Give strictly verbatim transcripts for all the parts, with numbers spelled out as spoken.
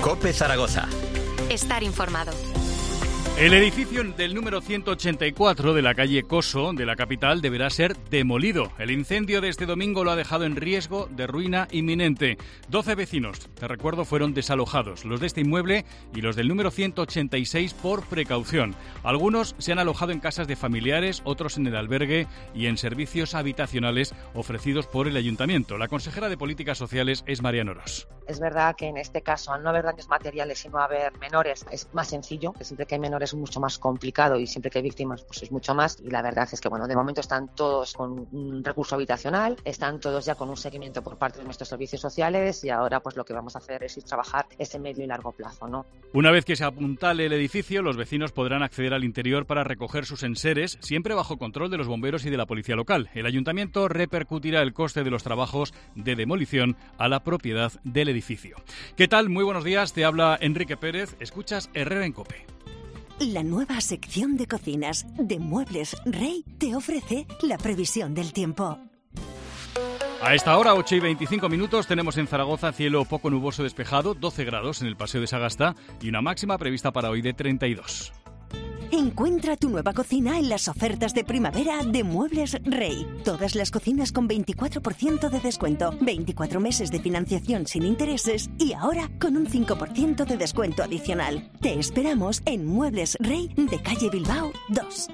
COPE Zaragoza. Estar informado. El edificio del número ciento ochenta y cuatro de la calle Coso de la capital deberá ser demolido. El incendio de este domingo lo ha dejado en riesgo de ruina inminente. doce vecinos, te recuerdo, fueron desalojados, los de este inmueble y los del número ciento ochenta y seis por precaución. Algunos se han alojado en casas de familiares, otros en el albergue y en servicios habitacionales ofrecidos por el ayuntamiento. La consejera de Políticas Sociales es Mariano Ros. Es verdad que en este caso, al no haber daños materiales y no haber menores, es más sencillo, que siempre que hay menores es mucho más complicado y siempre que hay víctimas pues es mucho más, y la verdad es que bueno, de momento están todos con un recurso habitacional, están todos ya con un seguimiento por parte de nuestros servicios sociales y ahora pues lo que vamos a hacer es ir a trabajar ese medio y largo plazo, ¿no? Una vez que se apuntale el edificio, los vecinos podrán acceder al interior para recoger sus enseres, siempre bajo control de los bomberos y de la policía local. El ayuntamiento repercutirá el coste de los trabajos de demolición a la propiedad del edificio. ¿Qué tal? Muy buenos días, te habla Enrique Pérez, escuchas Herrera en COPE. La nueva sección de cocinas de Muebles Rey te ofrece la previsión del tiempo. A esta hora, ocho y veinticinco minutos, tenemos en Zaragoza cielo poco nuboso despejado, doce grados en el Paseo de Sagasta y una máxima prevista para hoy de treinta y dos. Encuentra tu nueva cocina en las ofertas de primavera de Muebles Rey. Todas las cocinas con veinticuatro por ciento de descuento, veinticuatro meses de financiación sin intereses y ahora con un cinco por ciento de descuento adicional. Te esperamos en Muebles Rey de calle Bilbao dos.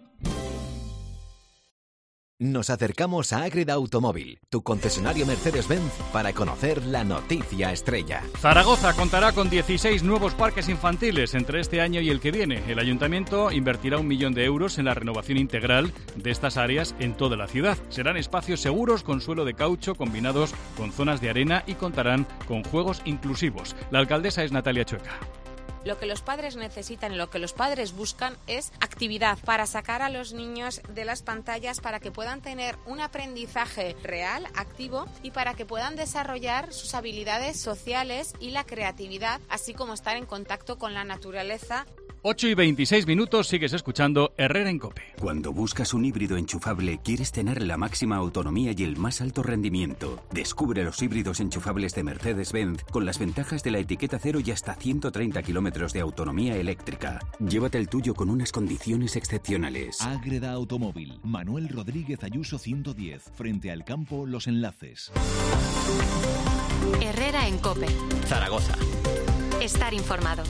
Nos acercamos a Ágreda Automóvil, tu concesionario Mercedes-Benz, para conocer la noticia estrella. Zaragoza contará con dieciséis nuevos parques infantiles entre este año y el que viene. El ayuntamiento invertirá un millón de euros en la renovación integral de estas áreas en toda la ciudad. Serán espacios seguros con suelo de caucho combinados con zonas de arena y contarán con juegos inclusivos. La alcaldesa es Natalia Chueca. Lo que los padres necesitan y lo que los padres buscan es actividad para sacar a los niños de las pantallas, para que puedan tener un aprendizaje real, activo, y para que puedan desarrollar sus habilidades sociales y la creatividad, así como estar en contacto con la naturaleza. ocho y veintiséis minutos, sigues escuchando Herrera en COPE. Cuando buscas un híbrido enchufable, quieres tener la máxima autonomía y el más alto rendimiento. Descubre los híbridos enchufables de Mercedes-Benz con las ventajas de la etiqueta cero y hasta ciento treinta kilómetros de autonomía eléctrica. Llévate el tuyo con unas condiciones excepcionales. Ágreda Automóvil, Manuel Rodríguez Ayuso ciento diez, frente al campo Los Enlaces. Herrera en COPE. Zaragoza. Estar informado.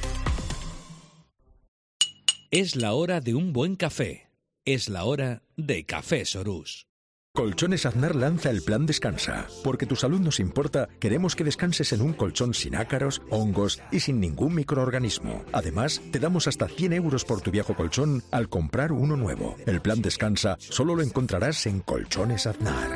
Es la hora de un buen café. Es la hora de Café Sorús. Colchones Aznar lanza el plan Descansa. Porque tu salud nos importa, queremos que descanses en un colchón sin ácaros, hongos y sin ningún microorganismo. Además, te damos hasta cien euros por tu viejo colchón al comprar uno nuevo. El plan Descansa solo lo encontrarás en Colchones Aznar.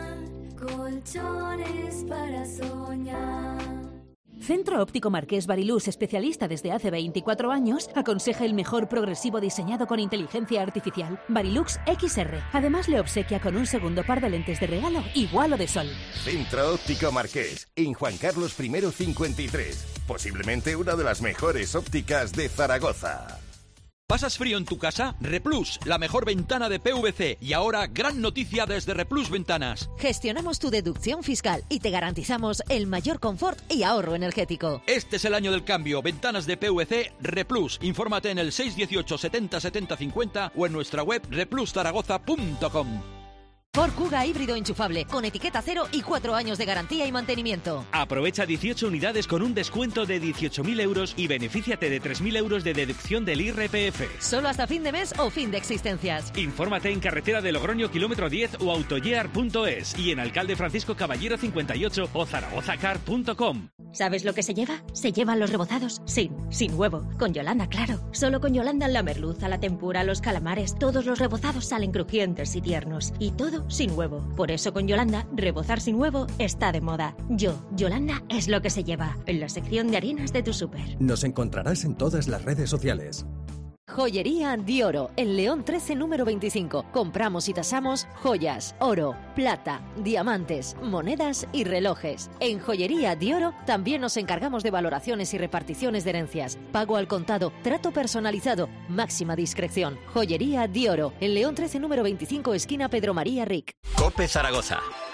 Colchones para soñar. Centro Óptico Marqués Barilús, especialista desde hace veinticuatro años, aconseja el mejor progresivo diseñado con inteligencia artificial, Barilux X R. Además le obsequia con un segundo par de lentes de regalo igual o de sol. Centro Óptico Marqués, en Juan Carlos primero cincuenta y tres. Posiblemente una de las mejores ópticas de Zaragoza. ¿Pasas frío en tu casa? Replus, la mejor ventana de P V C. Y ahora, gran noticia desde Replus Ventanas. Gestionamos tu deducción fiscal y te garantizamos el mayor confort y ahorro energético. Este es el año del cambio. Ventanas de P V C Replus. Infórmate en el seis dieciocho setenta setenta cincuenta o en nuestra web replus zaragoza punto com. Ford Kuga híbrido enchufable, con etiqueta cero y cuatro años de garantía y mantenimiento. Aprovecha dieciocho unidades con un descuento de dieciocho mil euros y benefíciate de tres mil euros de deducción del I R P F. Solo hasta fin de mes o fin de existencias. Infórmate en carretera de Logroño kilómetro diez o autoyear punto es y en Alcalde Francisco Caballero cincuenta y ocho o zaragozacar punto com. ¿Sabes lo que se lleva? Se llevan los rebozados sin, sin huevo. Con Yolanda, claro. Solo con Yolanda la merluza, la tempura, los calamares, todos los rebozados salen crujientes y tiernos. Y todo sin huevo. Por eso con Yolanda, rebozar sin huevo está de moda. Yo, Yolanda, es lo que se lleva. En la sección de harinas de tu súper. Nos encontrarás en todas las redes sociales. Joyería Dioro, en León trece número veinticinco. Compramos y tasamos joyas, oro, plata, diamantes, monedas y relojes. En Joyería Dioro también nos encargamos de valoraciones y reparticiones de herencias. Pago al contado, trato personalizado, máxima discreción. Joyería Dioro, en León trece número veinticinco, esquina Pedro María Ric. COPE Zaragoza.